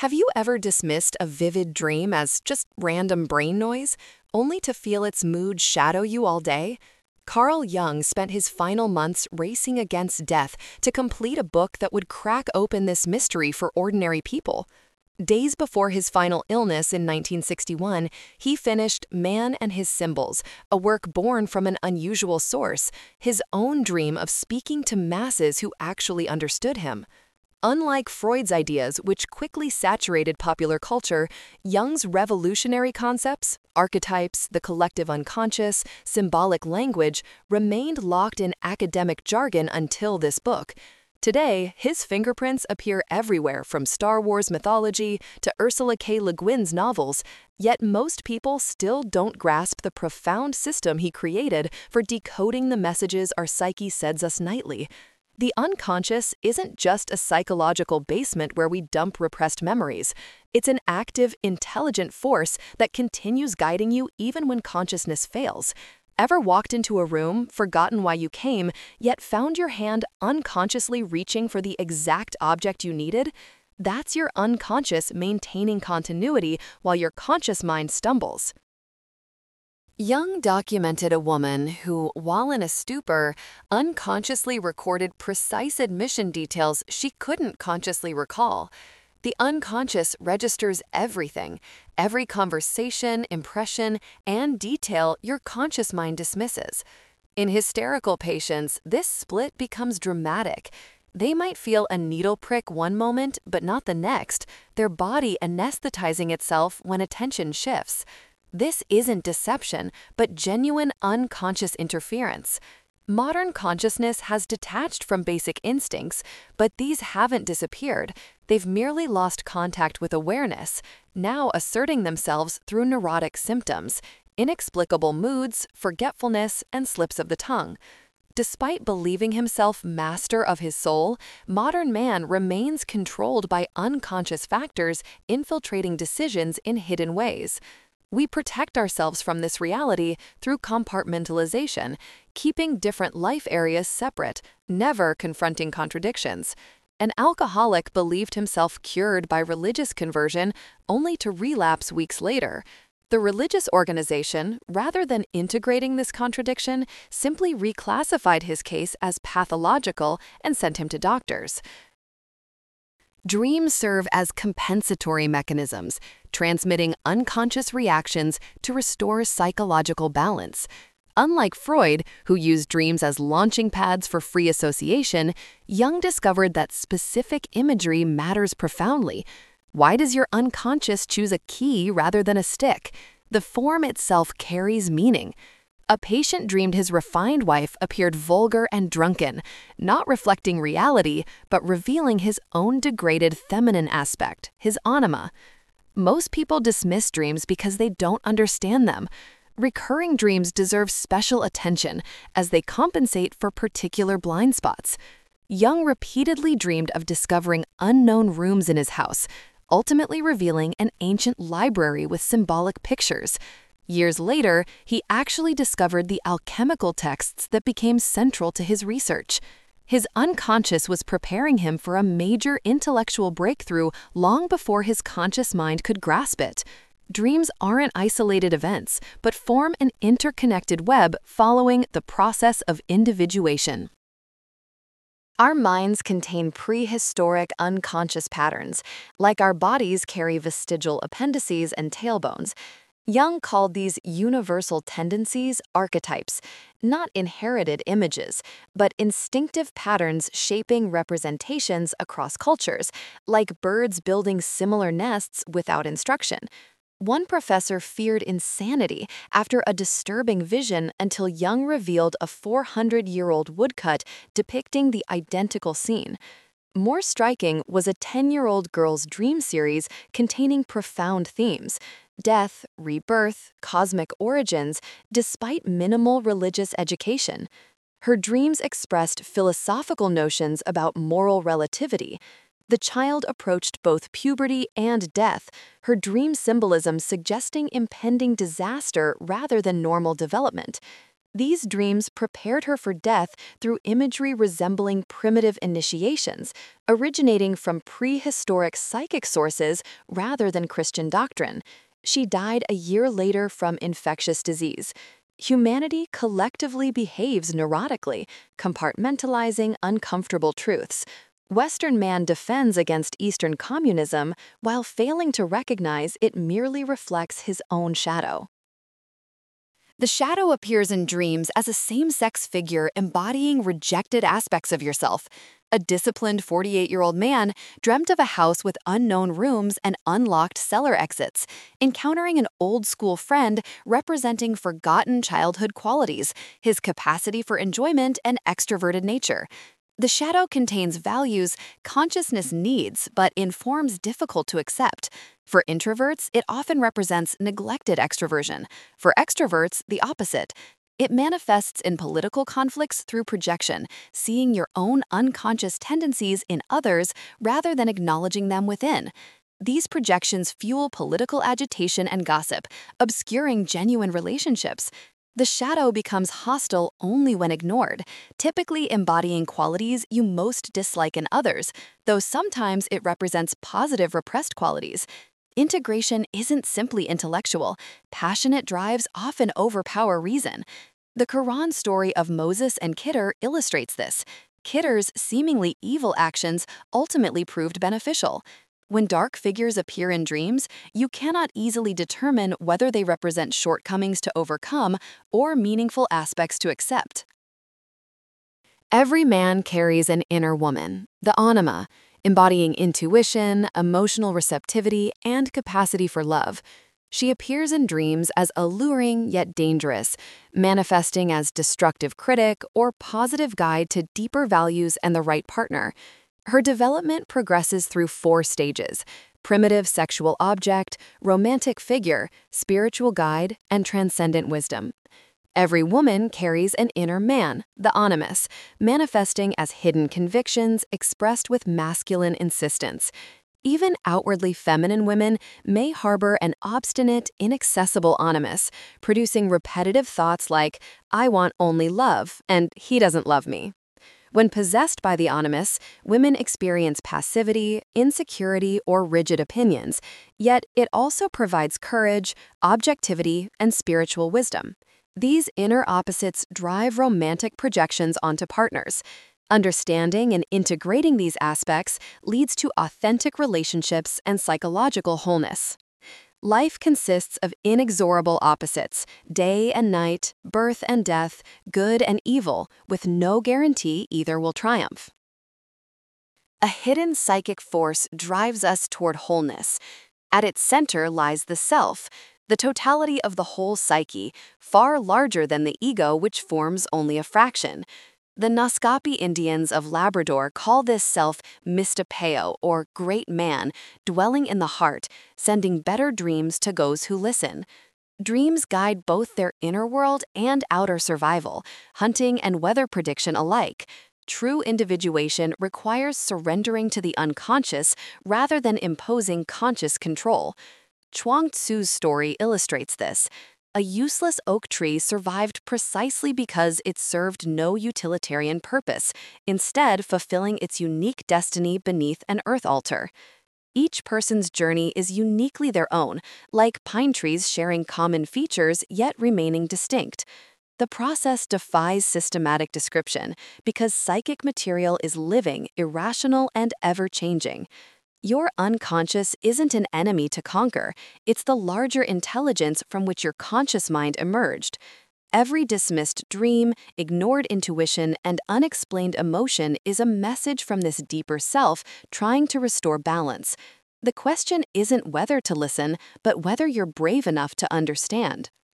Have you ever dismissed a vivid dream as just random brain noise, only to feel its mood shadow you all day? Carl Jung spent his final months racing against death to complete a book that would crack open this mystery for ordinary people. Days before his final illness in 1961, he finished Man and His Symbols, a work born from an unusual source, his own dream of speaking to masses who actually understood him. Unlike Freud's ideas, which quickly saturated popular culture, Jung's revolutionary concepts, archetypes, the collective unconscious, symbolic language, remained locked in academic jargon until this book. Today, his fingerprints appear everywhere from Star Wars mythology to Ursula K. Le Guin's novels, yet most people still don't grasp the profound system he created for decoding the messages our psyche sends us nightly. The unconscious isn't just a psychological basement where we dump repressed memories. It's an active, intelligent force that continues guiding you even when consciousness fails. Ever walked into a room, forgotten why you came, yet found your hand unconsciously reaching for the exact object you needed? That's your unconscious maintaining continuity while your conscious mind stumbles. Jung documented a woman who, while in a stupor, unconsciously recorded precise admission details she couldn't consciously recall. The unconscious registers everything, every conversation, impression, and detail your conscious mind dismisses. In hysterical patients, this split becomes dramatic. They might feel a needle prick one moment, but not the next, their body anesthetizing itself when attention shifts. This isn't deception, but genuine unconscious interference. Modern consciousness has detached from basic instincts, but these haven't disappeared. They've merely lost contact with awareness, now asserting themselves through neurotic symptoms, inexplicable moods, forgetfulness, and slips of the tongue. Despite believing himself master of his soul, modern man remains controlled by unconscious factors infiltrating decisions in hidden ways. We protect ourselves from this reality through compartmentalization, keeping different life areas separate, never confronting contradictions. An alcoholic believed himself cured by religious conversion only to relapse weeks later. The religious organization, rather than integrating this contradiction, simply reclassified his case as pathological and sent him to doctors. Dreams serve as compensatory mechanisms, transmitting unconscious reactions to restore psychological balance. Unlike Freud, who used dreams as launching pads for free association, Jung discovered that specific imagery matters profoundly. Why does your unconscious choose a key rather than a stick? The form itself carries meaning. A patient dreamed his refined wife appeared vulgar and drunken, not reflecting reality, but revealing his own degraded feminine aspect, his anima. Most people dismiss dreams because they don't understand them. Recurring dreams deserve special attention as they compensate for particular blind spots. Jung repeatedly dreamed of discovering unknown rooms in his house, ultimately revealing an ancient library with symbolic pictures. Years later, he actually discovered the alchemical texts that became central to his research. His unconscious was preparing him for a major intellectual breakthrough long before his conscious mind could grasp it. Dreams aren't isolated events, but form an interconnected web following the process of individuation. Our minds contain prehistoric unconscious patterns, like our bodies carry vestigial appendices and tailbones. Jung called these universal tendencies archetypes, not inherited images, but instinctive patterns shaping representations across cultures, like birds building similar nests without instruction. One professor feared insanity after a disturbing vision until Jung revealed a 400-year-old woodcut depicting the identical scene. More striking was a 10-year-old girl's dream series containing profound themes: death, rebirth, cosmic origins, despite minimal religious education. Her dreams expressed philosophical notions about moral relativity. The child approached both puberty and death, her dream symbolism suggesting impending disaster rather than normal development. These dreams prepared her for death through imagery resembling primitive initiations, originating from prehistoric psychic sources rather than Christian doctrine. She died a year later from infectious disease. Humanity collectively behaves neurotically, compartmentalizing uncomfortable truths. Western man defends against Eastern communism while failing to recognize it merely reflects his own shadow. The shadow appears in dreams as a same-sex figure embodying rejected aspects of yourself. A disciplined 48-year-old man dreamt of a house with unknown rooms and unlocked cellar exits, encountering an old-school friend representing forgotten childhood qualities, his capacity for enjoyment and extroverted nature. The shadow contains values consciousness needs but informs difficult to accept. For introverts, it often represents neglected extroversion. For extroverts, the opposite. It manifests in political conflicts through projection, seeing your own unconscious tendencies in others rather than acknowledging them within. These projections fuel political agitation and gossip, obscuring genuine relationships. The shadow becomes hostile only when ignored, typically embodying qualities you most dislike in others, though sometimes it represents positive repressed qualities. Integration isn't simply intellectual. Passionate drives often overpower reason. The Quran story of Moses and Khidr illustrates this. Khidr's seemingly evil actions ultimately proved beneficial. When dark figures appear in dreams, you cannot easily determine whether they represent shortcomings to overcome or meaningful aspects to accept. Every man carries an inner woman, the anima, embodying intuition, emotional receptivity, and capacity for love. She appears in dreams as alluring yet dangerous, manifesting as destructive critic or positive guide to deeper values and the right partner. Her development progresses through 4 stages: primitive sexual object, romantic figure, spiritual guide, and transcendent wisdom. Every woman carries an inner man, the animus, manifesting as hidden convictions expressed with masculine insistence. Even outwardly feminine women may harbor an obstinate, inaccessible animus, producing repetitive thoughts like, "I want only love," and "he doesn't love me." When possessed by the animus, women experience passivity, insecurity, or rigid opinions, yet it also provides courage, objectivity, and spiritual wisdom. These inner opposites drive romantic projections onto partners. Understanding and integrating these aspects leads to authentic relationships and psychological wholeness. Life consists of inexorable opposites, day and night, birth and death, good and evil, with no guarantee either will triumph. A hidden psychic force drives us toward wholeness. At its center lies the self, the totality of the whole psyche, far larger than the ego, which forms only a fraction. The Naskapi Indians of Labrador call this self Mistapeo, or great man, dwelling in the heart, sending better dreams to those who listen. Dreams guide both their inner world and outer survival, hunting and weather prediction alike. True individuation requires surrendering to the unconscious rather than imposing conscious control. Chuang Tzu's story illustrates this. A useless oak tree survived precisely because it served no utilitarian purpose, instead fulfilling its unique destiny beneath an earth altar. Each person's journey is uniquely their own, like pine trees sharing common features yet remaining distinct. The process defies systematic description because psychic material is living, irrational, and ever-changing. Your unconscious isn't an enemy to conquer, it's the larger intelligence from which your conscious mind emerged. Every dismissed dream, ignored intuition, and unexplained emotion is a message from this deeper self trying to restore balance. The question isn't whether to listen, but whether you're brave enough to understand.